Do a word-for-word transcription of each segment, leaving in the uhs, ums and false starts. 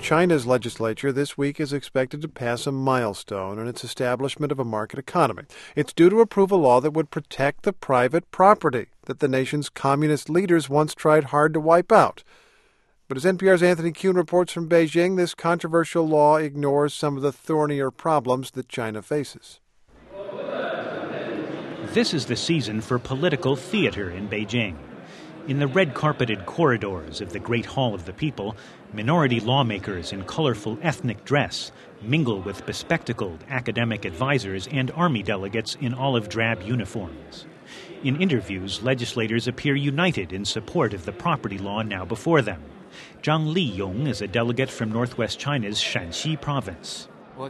China's legislature this week is expected to pass a milestone in its establishment of a market economy. It's due to approve a law that would protect the private property that the nation's communist leaders once tried hard to wipe out. But as N P R's Anthony Kuhn reports from Beijing, this controversial law ignores some of the thornier problems that China faces. This is the season for political theater in Beijing. In the red-carpeted corridors of the Great Hall of the People, minority lawmakers in colorful ethnic dress mingle with bespectacled academic advisors and army delegates in olive-drab uniforms. In interviews, legislators appear united in support of the property law now before them. Zhang Liyong is a delegate from northwest China's Shanxi province. I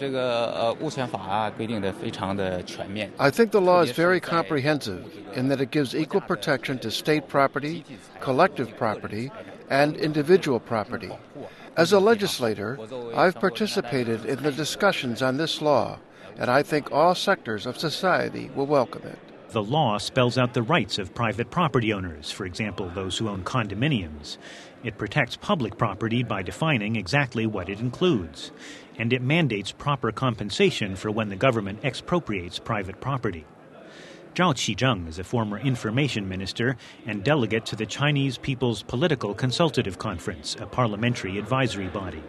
think the law is very comprehensive in that it gives equal protection to state property, collective property, and individual property. As a legislator, I've participated in the discussions on this law, and I think all sectors of society will welcome it. The law spells out the rights of private property owners, for example, those who own condominiums. It protects public property by defining exactly what it includes. And it mandates proper compensation for when the government expropriates private property. Zhao Qizheng is a former information minister and delegate to the Chinese People's Political Consultative Conference, a parliamentary advisory body.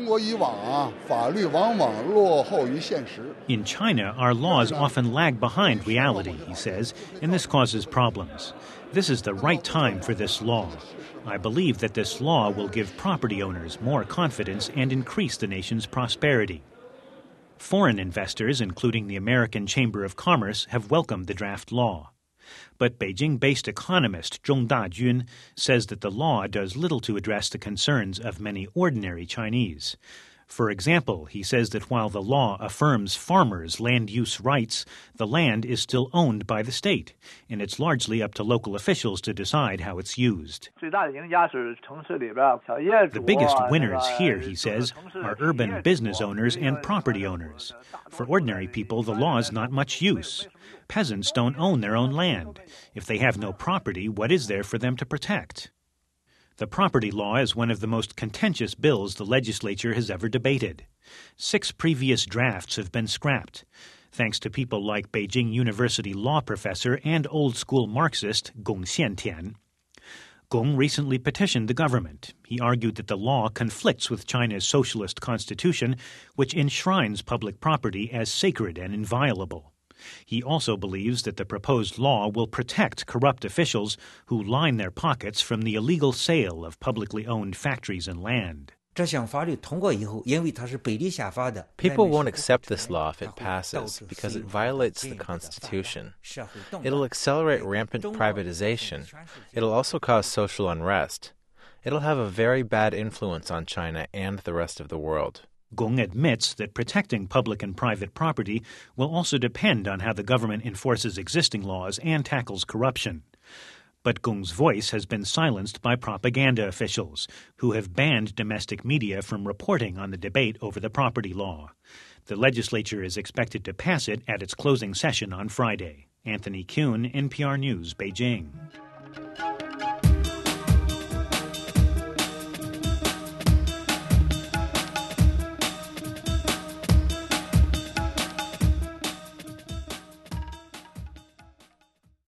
In China, our laws often lag behind reality, he says, and this causes problems. This is the right time for this law. I believe that this law will give property owners more confidence and increase the nation's prosperity. Foreign investors, including the American Chamber of Commerce, have welcomed the draft law. But Beijing-based economist Zhong Dajun says that the law does little to address the concerns of many ordinary Chinese. For example, he says that while the law affirms farmers' land use rights, the land is still owned by the state, and it's largely up to local officials to decide how it's used. The biggest winners here, he says, are urban business owners and property owners. For ordinary people, the law is not much use. Peasants don't own their own land. If they have no property, what is there for them to protect? The property law is one of the most contentious bills the legislature has ever debated. Six previous drafts have been scrapped, thanks to people like Beijing University law professor and old-school Marxist Gong Xiantian. Gong recently petitioned the government. He argued that the law conflicts with China's socialist constitution, which enshrines public property as sacred and inviolable. He also believes that the proposed law will protect corrupt officials who line their pockets from the illegal sale of publicly owned factories and land. People won't accept this law if it passes because it violates the Constitution. It'll accelerate rampant privatization. It'll also cause social unrest. It'll have a very bad influence on China and the rest of the world. Gong admits that protecting public and private property will also depend on how the government enforces existing laws and tackles corruption. But Gong's voice has been silenced by propaganda officials, who have banned domestic media from reporting on the debate over the property law. The legislature is expected to pass it at its closing session on Friday. Anthony Kuhn, N P R News, Beijing.